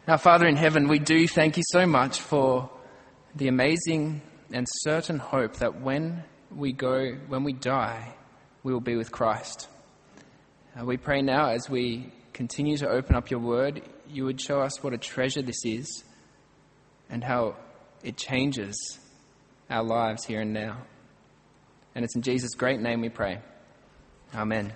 Our Father in heaven, we do thank you so much for the amazing and certain hope that when we die, we will be with Christ. We pray now as we continue to open up your word, you would show us what a treasure this is and how it changes our lives here and now. And it's in Jesus' great name we pray. Amen.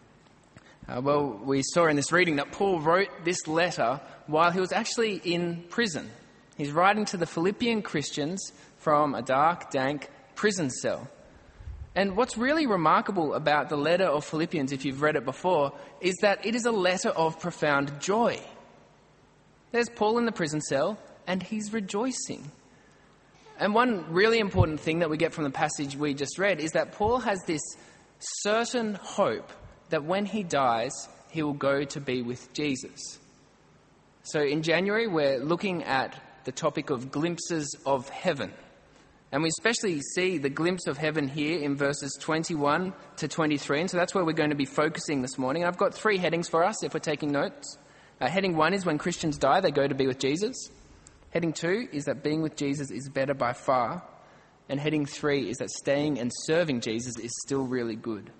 Well, we saw in this reading that Paul wrote this letter while he was actually in prison. He's writing to the Philippian Christians from a dark, dank prison cell. And what's really remarkable about the letter of Philippians, if you've read it before, is that it is a letter of profound joy. There's Paul in the prison cell, and he's rejoicing. And one really important thing that we get from the passage we just read is that Paul has this certain hope that when he dies, he will go to be with Jesus. So in January, we're looking at the topic of glimpses of heaven. And we especially see the glimpse of heaven here in verses 21 to 23. And so that's where we're going to be focusing this morning. I've got 3 headings for us if we're taking notes. Heading 1 is when Christians die, they go to be with Jesus. Heading 2 is that being with Jesus is better by far. And heading 3 is that staying and serving Jesus is still really good.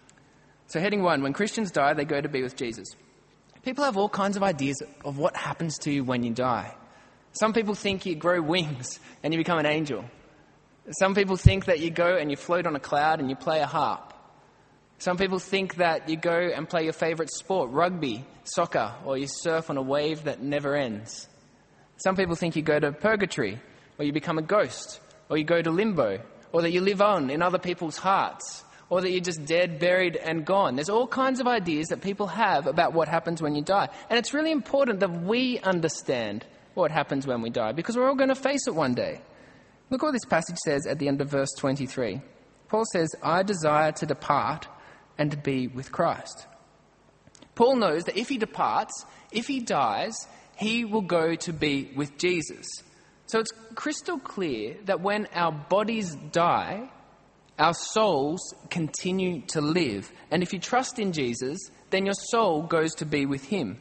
So heading 1, when Christians die, they go to be with Jesus. People have all kinds of ideas of what happens to you when you die. Some people think you grow wings and you become an angel. Some people think that you go and you float on a cloud and you play a harp. Some people think that you go and play your favourite sport, rugby, soccer, or you surf on a wave that never ends. Some people think you go to purgatory, or you become a ghost, or you go to limbo, or that you live on in other people's hearts, or that you're just dead, buried, and gone. There's all kinds of ideas that people have about what happens when you die. And it's really important that we understand what happens when we die, because we're all going to face it one day. Look what this passage says at the end of verse 23. Paul says, I desire to depart and to be with Christ. Paul knows that if he departs, if he dies, he will go to be with Jesus. So it's crystal clear that when our bodies die, our souls continue to live. And if you trust in Jesus, then your soul goes to be with him.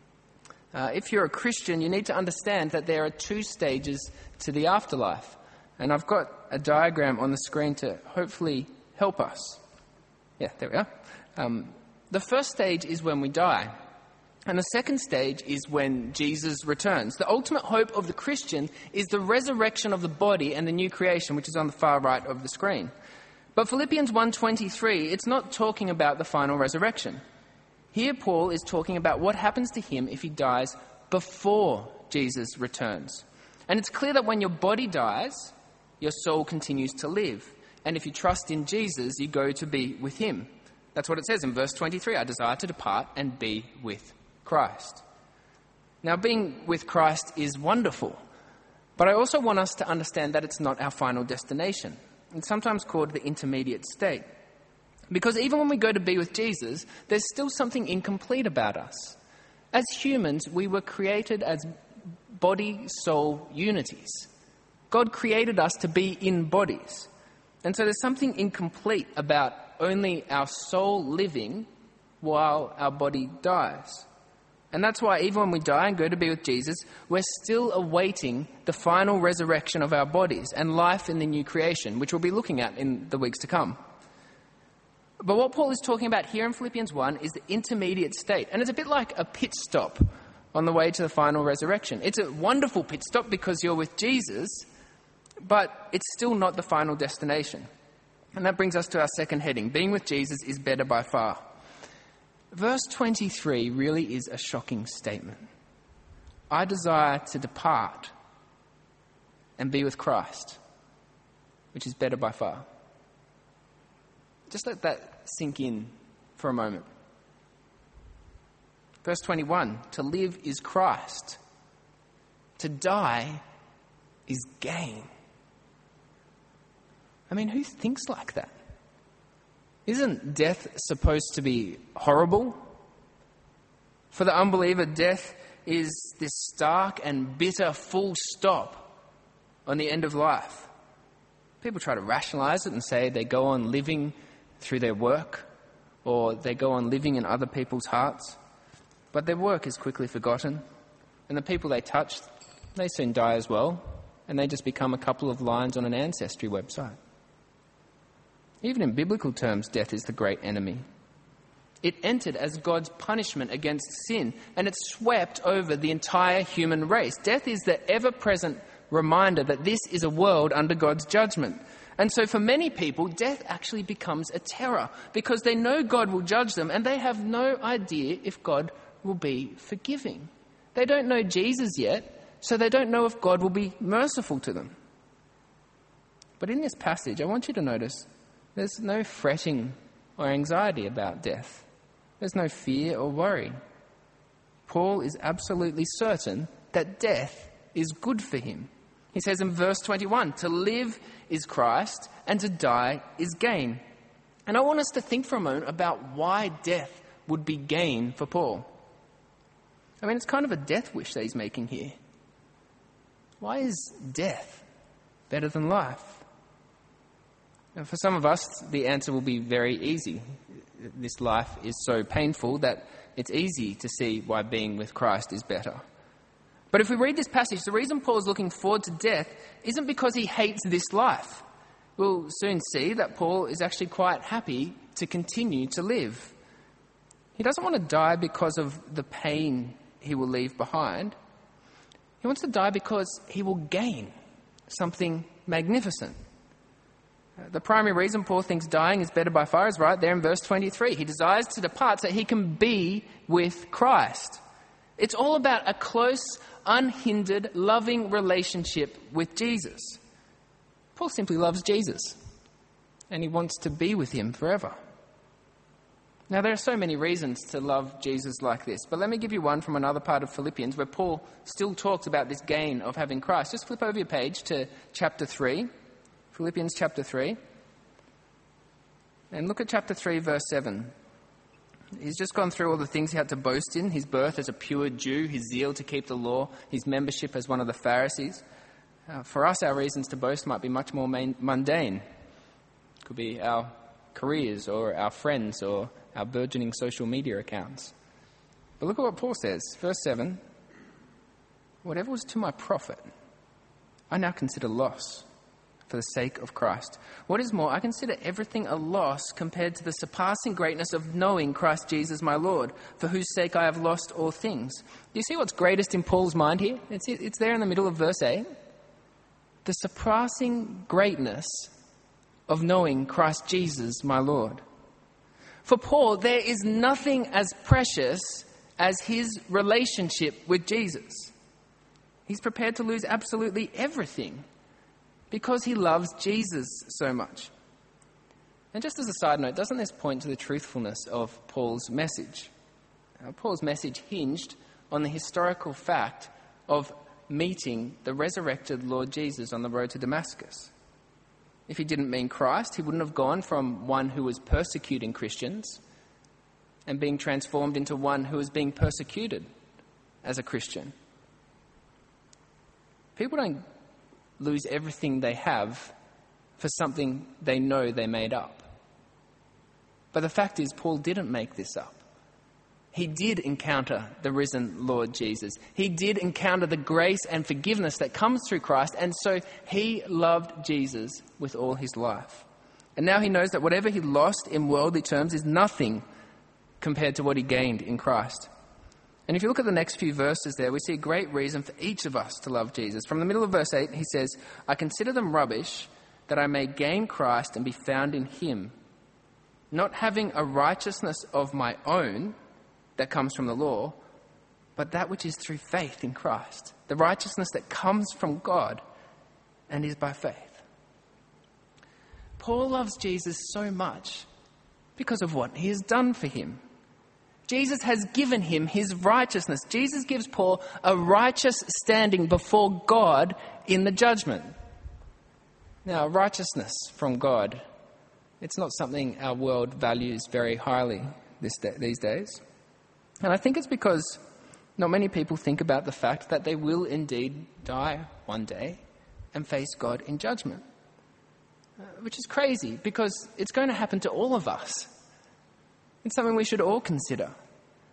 If you're a Christian, you need to understand that there are 2 stages to the afterlife. And I've got a diagram on the screen to hopefully help us. Yeah, there we are. The first stage is when we die. And the second stage is when Jesus returns. The ultimate hope of the Christian is the resurrection of the body and the new creation, which is on the far right of the screen. But Philippians 1:23, it's not talking about the final resurrection. Here Paul is talking about what happens to him if he dies before Jesus returns. And it's clear that when your body dies, your soul continues to live. And if you trust in Jesus, you go to be with him. That's what it says in verse 23, I desire to depart and be with Christ. Now, being with Christ is wonderful, but I also want us to understand that it's not our final destination. It's sometimes called the intermediate state. Because even when we go to be with Jesus, there's still something incomplete about us. As humans, we were created as body-soul unities. God created us to be in bodies. And so there's something incomplete about only our soul living while our body dies. And that's why even when we die and go to be with Jesus, we're still awaiting the final resurrection of our bodies and life in the new creation, which we'll be looking at in the weeks to come. But what Paul is talking about here in Philippians 1 is the intermediate state. And it's a bit like a pit stop on the way to the final resurrection. It's a wonderful pit stop because you're with Jesus, but it's still not the final destination. And that brings us to our second heading. Being with Jesus is better by far. Verse 23 really is a shocking statement. I desire to depart and be with Christ, which is better by far. Just let that sink in for a moment. Verse 21, to live is Christ. To die is gain. I mean, who thinks like that? Isn't death supposed to be horrible? For the unbeliever, death is this stark and bitter full stop on the end of life. People try to rationalize it and say they go on living through their work, or they go on living in other people's hearts. But their work is quickly forgotten, And the people they touch, they soon die as well, and they just become a couple of lines on an ancestry website. Even in biblical terms, death is the great enemy. It entered as God's punishment against sin, and it swept over the entire human race. Death is the ever-present reminder that this is a world under God's judgment. And so for many people, death actually becomes a terror because they know God will judge them and they have no idea if God will be forgiving. They don't know Jesus yet, so they don't know if God will be merciful to them. But in this passage, I want you to notice there's no fretting or anxiety about death. There's no fear or worry. Paul is absolutely certain that death is good for him. He says in verse 21, to live is Christ and to die is gain. And I want us to think for a moment about why death would be gain for Paul. I mean, it's kind of a death wish that he's making here. Why is death better than life? And for some of us, the answer will be very easy. This life is so painful that it's easy to see why being with Christ is better. But if we read this passage, the reason Paul is looking forward to death isn't because he hates this life. We'll soon see that Paul is actually quite happy to continue to live. He doesn't want to die because of the pain he will leave behind. He wants to die because he will gain something magnificent. The primary reason Paul thinks dying is better by far is right there in verse 23. He desires to depart so he can be with Christ. It's all about a close, unhindered, loving relationship with Jesus. Paul simply loves Jesus, and he wants to be with him forever. Now, there are so many reasons to love Jesus like this, but let me give you one from another part of Philippians where Paul still talks about this gain of having Christ. Just flip over your page to chapter 3. Philippians chapter 3. And look at chapter 3, verse 7. He's just gone through all the things he had to boast in: his birth as a pure Jew, his zeal to keep the law, his membership as one of the Pharisees. For us, our reasons to boast might be much more mundane. It could be our careers or our friends or our burgeoning social media accounts. But look at what Paul says. Verse 7. Whatever was to my profit, I now consider loss for the sake of Christ. What is more, I consider everything a loss compared to the surpassing greatness of knowing Christ Jesus my Lord, for whose sake I have lost all things. Do you see what's greatest in Paul's mind here? It's there in the middle of verse 8. The surpassing greatness of knowing Christ Jesus my Lord. For Paul, there is nothing as precious as his relationship with Jesus. He's prepared to lose absolutely everything because he loves Jesus so much. And just as a side note, doesn't this point to the truthfulness of Paul's message? Paul's message hinged on the historical fact of meeting the resurrected Lord Jesus on the road to Damascus. If he didn't mean Christ, he wouldn't have gone from one who was persecuting Christians and being transformed into one who was being persecuted as a Christian. People don't lose everything they have for something they know they made up. But the fact is, Paul didn't make this up. He did encounter the risen Lord Jesus. He did encounter the grace and forgiveness that comes through Christ, and so he loved Jesus with all his life. And now he knows that whatever he lost in worldly terms is nothing compared to what he gained in Christ. And if you look at the next few verses there, we see a great reason for each of us to love Jesus. From the middle of verse 8, he says, I consider them rubbish that I may gain Christ and be found in him, not having a righteousness of my own that comes from the law, but that which is through faith in Christ, the righteousness that comes from God and is by faith. Paul loves Jesus so much because of what he has done for him. Jesus has given him his righteousness. Jesus gives Paul a righteous standing before God in the judgment. Now, righteousness from God, it's not something our world values very highly these days. And I think it's because not many people think about the fact that they will indeed die one day and face God in judgment, which is crazy because it's going to happen to all of us. It's something we should all consider.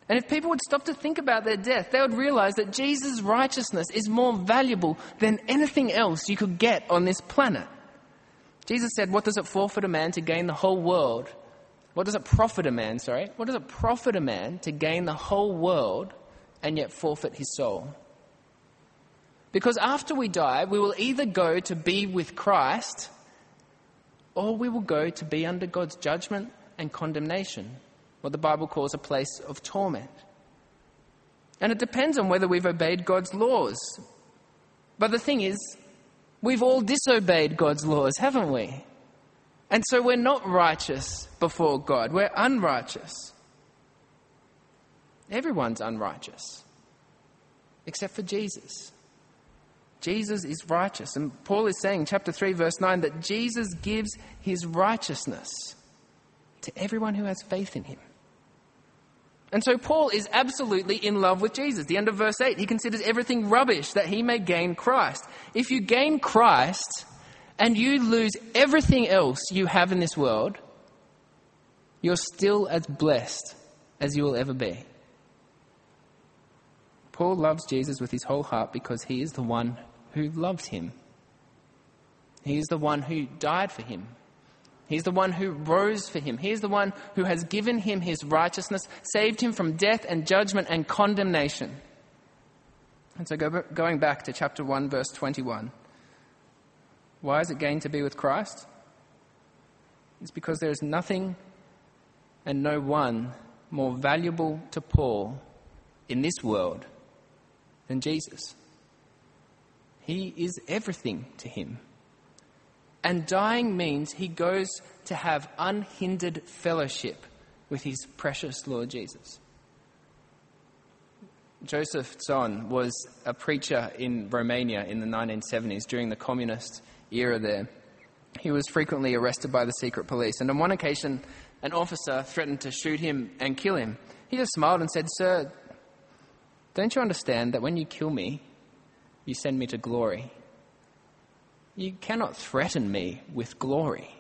And if people would stop to think about their death, they would realize that Jesus' righteousness is more valuable than anything else you could get on this planet. Jesus said, what does it forfeit a man to gain the whole world? What does it profit a man, What does it profit a man to gain the whole world and yet forfeit his soul? Because after we die, we will either go to be with Christ or we will go to be under God's judgment and condemnation, what the Bible calls a place of torment. And it depends on whether we've obeyed God's laws. But the thing is, we've all disobeyed God's laws, haven't we? And so we're not righteous before God. We're unrighteous. Everyone's unrighteous, except for Jesus. Jesus is righteous. And Paul is saying, chapter 3, verse 9, that Jesus gives his righteousness to everyone who has faith in him. And so Paul is absolutely in love with Jesus. The end of verse 8, he considers everything rubbish that he may gain Christ. If you gain Christ and you lose everything else you have in this world, you're still as blessed as you will ever be. Paul loves Jesus with his whole heart because he is the one who loves him. He is the one who died for him. He's the one who rose for him. He is the one who has given him his righteousness, saved him from death and judgment and condemnation. And so going back to chapter 1, verse 21. Why is it gain to be with Christ? It's because there is nothing and no one more valuable to Paul in this world than Jesus. He is everything to him. And dying means he goes to have unhindered fellowship with his precious Lord Jesus. Joseph Tson was a preacher in Romania in the 1970s during the communist era there. He was frequently arrested by the secret police, and on one occasion an officer threatened to shoot him and kill him. He just smiled and said, "Sir, don't you understand that when you kill me, you send me to glory? You cannot threaten me with glory."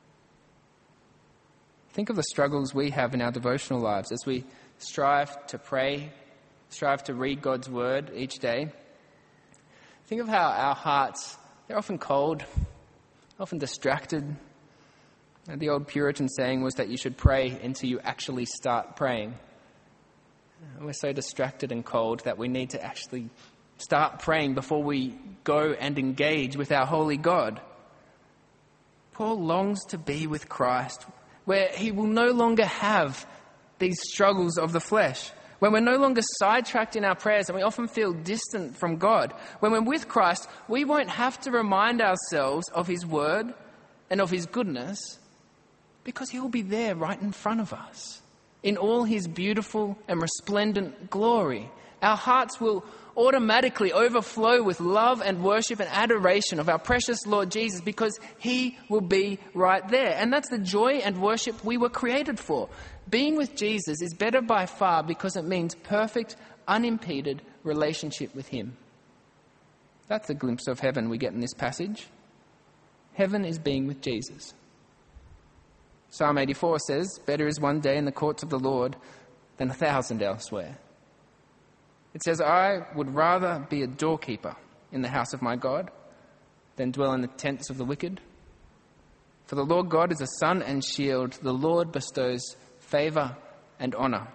Think of the struggles we have in our devotional lives as we strive to pray, strive to read God's word each day. Think of how our hearts, they're often cold, often distracted. And the old Puritan saying was that you should pray until you actually start praying. We're so distracted and cold that we need to actually start praying before we go and engage with our holy God. Paul longs to be with Christ, where he will no longer have these struggles of the flesh, when we're no longer sidetracked in our prayers and we often feel distant from God. When we're with Christ, we won't have to remind ourselves of his word and of his goodness, because he will be there right in front of us in all his beautiful and resplendent glory. Our hearts will automatically overflow with love and worship and adoration of our precious Lord Jesus, because he will be right there. And that's the joy and worship we were created for. Being with Jesus is better by far because it means perfect, unimpeded relationship with him. That's a glimpse of heaven we get in this passage. Heaven is being with Jesus. Psalm 84 says, "Better is one day in the courts of the Lord than 1,000 elsewhere." It says, "I would rather be a doorkeeper in the house of my God than dwell in the tents of the wicked. For the Lord God is a sun and shield. The Lord bestows favor and honor."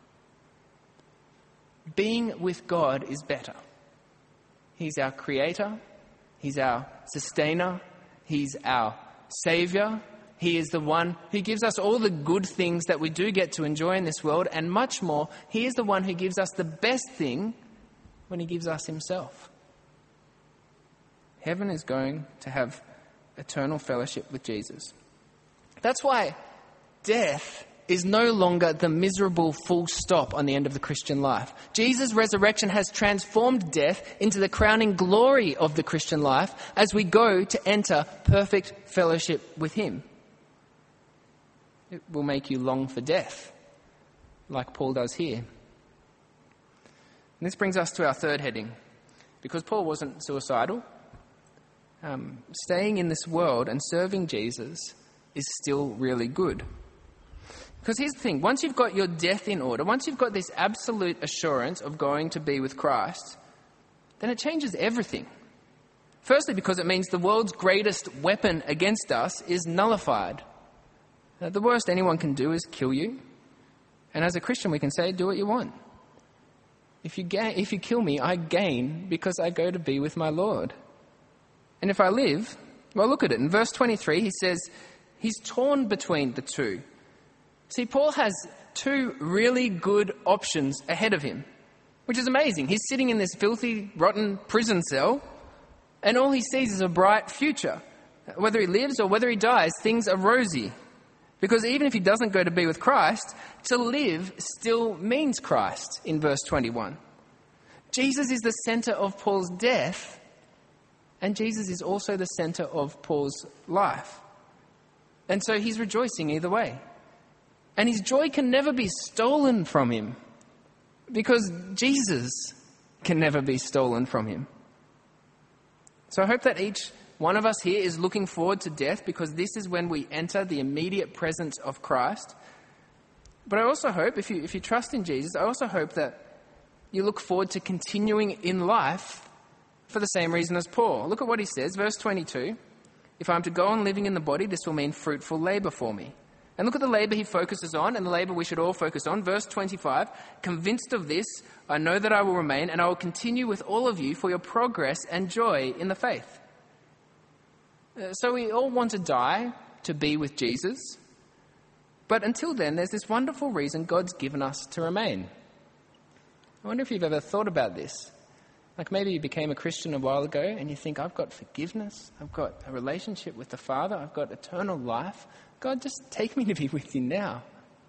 Being with God is better. He's our creator. He's our sustainer. He's our savior. He is the one who gives us all the good things that we do get to enjoy in this world, and much more. He is the one who gives us the best thing when he gives us himself. Heaven is going to have eternal fellowship with Jesus. That's why death is no longer the miserable full stop on the end of the Christian life. Jesus' resurrection has transformed death into the crowning glory of the Christian life as we go to enter perfect fellowship with him. It will make you long for death, like Paul does here. And this brings us to our third heading. Because Paul wasn't suicidal, staying in this world and serving Jesus is still really good. Because here's the thing, once you've got your death in order, once you've got this absolute assurance of going to be with Christ, then it changes everything. Firstly, because it means the world's greatest weapon against us is nullified. The worst anyone can do is kill you. And as a Christian, we can say, do what you want. If you kill me, I gain because I go to be with my Lord. And if I live, well, look at it. In verse 23, he says, he's torn between the two. See, Paul has two really good options ahead of him, which is amazing. He's sitting in this filthy, rotten prison cell, and all he sees is a bright future. Whether he lives or whether he dies, things are rosy. Because even if he doesn't go to be with Christ, to live still means Christ in verse 21. Jesus is the center of Paul's death, and Jesus is also the center of Paul's life. And so he's rejoicing either way. And his joy can never be stolen from him, because Jesus can never be stolen from him. So I hope that each one of us here is looking forward to death, because this is when we enter the immediate presence of Christ. But I also hope, if you trust in Jesus, I also hope that you look forward to continuing in life for the same reason as Paul. Look at what he says, verse 22. If I'm to go on living in the body, this will mean fruitful labor for me. And look at the labor he focuses on, and the labor we should all focus on. Verse 25, convinced of this, I know that I will remain, and I will continue with all of you for your progress and joy in the faith. So we all want to die to be with Jesus. But until then, there's this wonderful reason God's given us to remain. I wonder if you've ever thought about this. Like maybe you became a Christian a while ago and you think, I've got forgiveness, I've got a relationship with the Father, I've got eternal life. God, just take me to be with you now.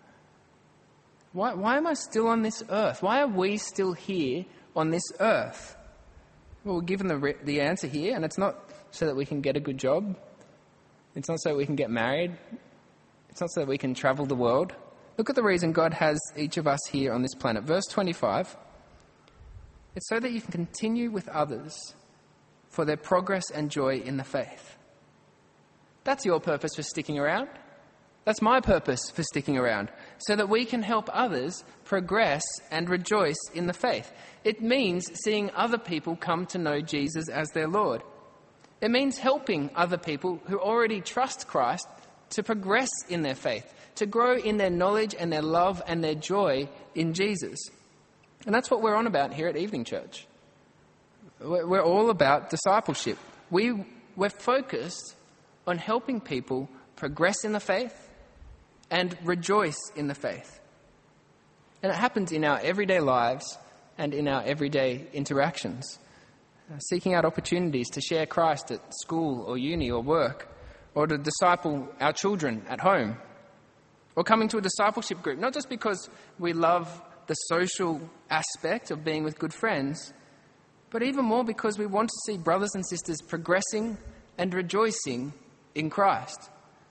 Why am I still on this earth? Why are we still here on this earth? Well, we're given the answer here, and it's not so that we can get a good job. It's not so that we can get married. It's not so that we can travel the world. Look at the reason God has each of us here on this planet. Verse 25, it's so that you can continue with others for their progress and joy in the faith. That's your purpose for sticking around. That's my purpose for sticking around, so that we can help others progress and rejoice in the faith. It means seeing other people come to know Jesus as their Lord. It means helping other people who already trust Christ to progress in their faith, to grow in their knowledge and their love and their joy in Jesus. And that's what we're on about here at Evening Church. We're all about discipleship. We're focused on helping people progress in the faith and rejoice in the faith. And it happens in our everyday lives and in our everyday interactions. Seeking out opportunities to share Christ at school or uni or work, or to disciple our children at home, or coming to a discipleship group, not just because we love the social aspect of being with good friends, but even more because we want to see brothers and sisters progressing and rejoicing in Christ.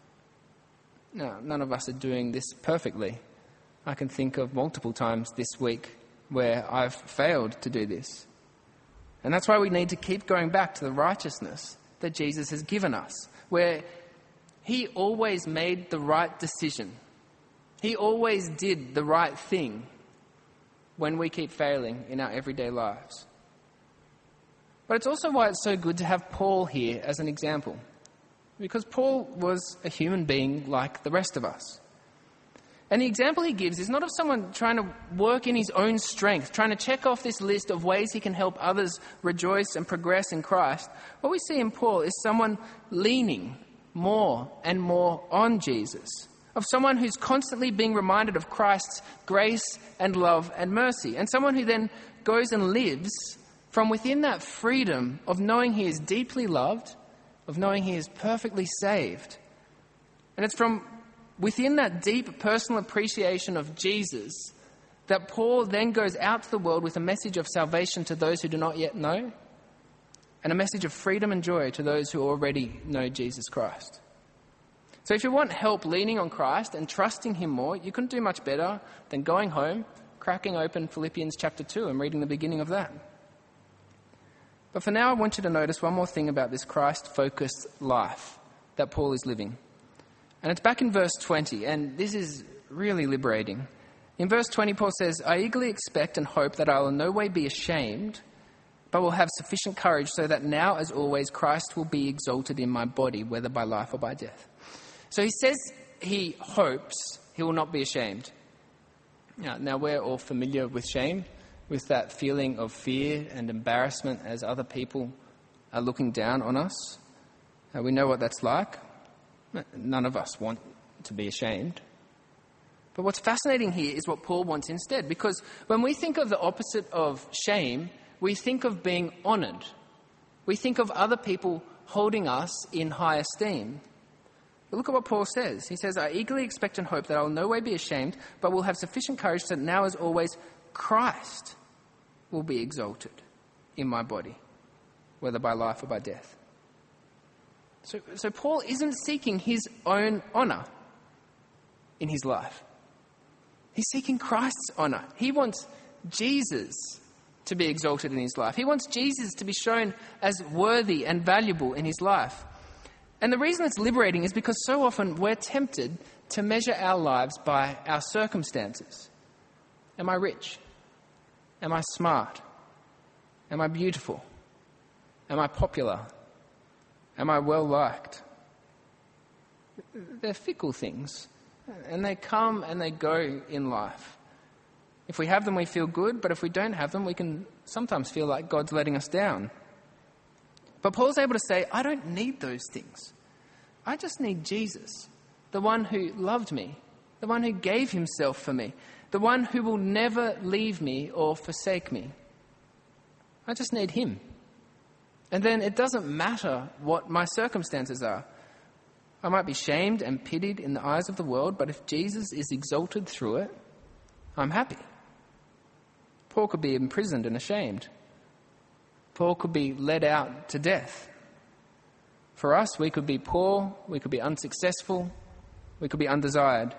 Now, none of us are doing this perfectly. I can think of multiple times this week where I've failed to do this. And that's why we need to keep going back to the righteousness that Jesus has given us, where he always made the right decision. He always did the right thing when we keep failing in our everyday lives. But it's also why it's so good to have Paul here as an example. Because Paul was a human being like the rest of us. And the example he gives is not of someone trying to work in his own strength, trying to check off this list of ways he can help others rejoice and progress in Christ. What we see in Paul is someone leaning more and more on Jesus, of someone who's constantly being reminded of Christ's grace and love and mercy, and someone who then goes and lives from within that freedom of knowing he is deeply loved, of knowing he is perfectly saved. And it's from within that deep personal appreciation of Jesus that Paul then goes out to the world with a message of salvation to those who do not yet know, and a message of freedom and joy to those who already know Jesus Christ. So if you want help leaning on Christ and trusting him more, you couldn't do much better than going home, cracking open Philippians chapter 2 and reading the beginning of that. But for now, I want you to notice one more thing about this Christ-focused life that Paul is living. And it's back in verse 20, and this is really liberating. In verse 20, Paul says, I eagerly expect and hope that I will in no way be ashamed, but will have sufficient courage so that now, as always, Christ will be exalted in my body, whether by life or by death. So he says he hopes he will not be ashamed. Now we're all familiar with shame, with that feeling of fear and embarrassment as other people are looking down on us. We know what that's like. None of us want to be ashamed. But what's fascinating here is what Paul wants instead, because when we think of the opposite of shame, we think of being honoured. We think of other people holding us in high esteem. But look at what Paul says. He says, I eagerly expect and hope that I will no way be ashamed, but will have sufficient courage that now, as always, Christ will be exalted in my body, whether by life or by death. So Paul isn't seeking his own honour in his life. He's seeking Christ's honour. He wants Jesus to be exalted in his life. He wants Jesus to be shown as worthy and valuable in his life. And the reason it's liberating is because so often we're tempted to measure our lives by our circumstances. Am I rich? Am I smart? Am I beautiful? Am I popular? Am I well liked? They're fickle things, and they come and they go in life. If we have them, we feel good, but if we don't have them, we can sometimes feel like God's letting us down. But Paul's able to say, I don't need those things. I just need Jesus, the one who loved me, the one who gave himself for me, the one who will never leave me or forsake me. I just need him. And then it doesn't matter what my circumstances are. I might be shamed and pitied in the eyes of the world, but if Jesus is exalted through it, I'm happy. Paul could be imprisoned and ashamed. Paul could be led out to death. For us, we could be poor, we could be unsuccessful, we could be undesired.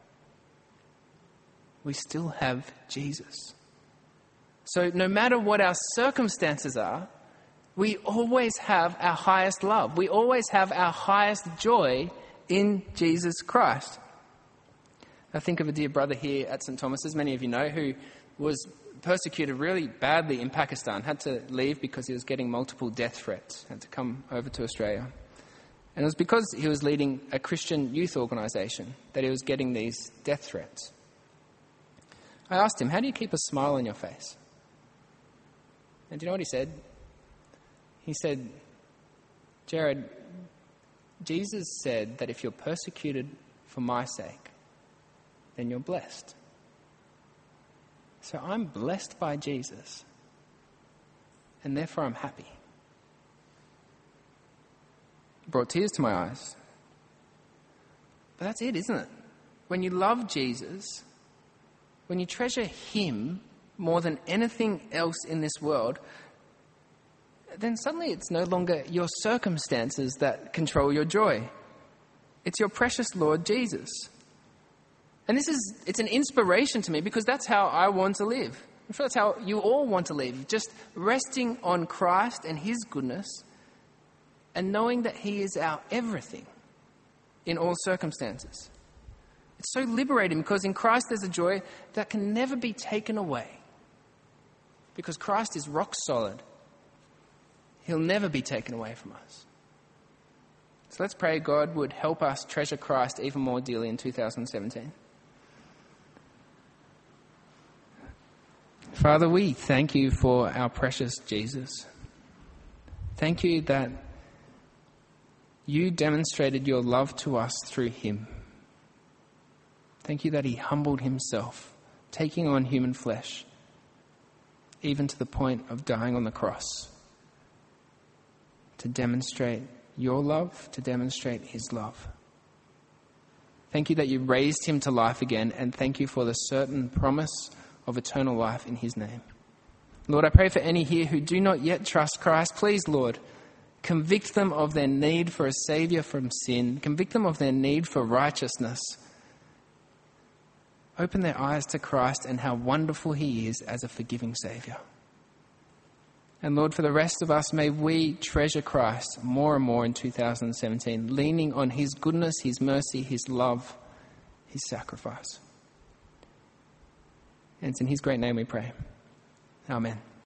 We still have Jesus. So no matter what our circumstances are, we always have our highest love. We always have our highest joy in Jesus Christ. I think of a dear brother here at St. Thomas's, many of you know, who was persecuted really badly in Pakistan, had to leave because he was getting multiple death threats, had to come over to Australia. And it was because he was leading a Christian youth organisation that he was getting these death threats. I asked him, how do you keep a smile on your face? And do you know what he said? He said, Jared, Jesus said that if you're persecuted for my sake, then you're blessed. So I'm blessed by Jesus, and therefore I'm happy. It brought tears to my eyes. But that's it, isn't it? When you love Jesus, when you treasure him more than anything else in this world, then suddenly it's no longer your circumstances that control your joy. It's your precious Lord Jesus. And it's an inspiration to me because that's how I want to live. I'm sure that's how you all want to live. Just resting on Christ and his goodness and knowing that he is our everything in all circumstances. It's so liberating because in Christ there's a joy that can never be taken away. Because Christ is rock solid. He'll never be taken away from us. So let's pray God would help us treasure Christ even more dearly in 2017. Father, we thank you for our precious Jesus. Thank you that you demonstrated your love to us through him. Thank you that he humbled himself, taking on human flesh, even to the point of dying on the cross, to demonstrate your love, to demonstrate his love. Thank you that you raised him to life again, and thank you for the certain promise of eternal life in his name. Lord, I pray for any here who do not yet trust Christ. Please, Lord, convict them of their need for a saviour from sin. Convict them of their need for righteousness. Open their eyes to Christ and how wonderful he is as a forgiving saviour. And Lord, for the rest of us, may we treasure Christ more and more in 2017, leaning on his goodness, his mercy, his love, his sacrifice. And it's in his great name we pray. Amen.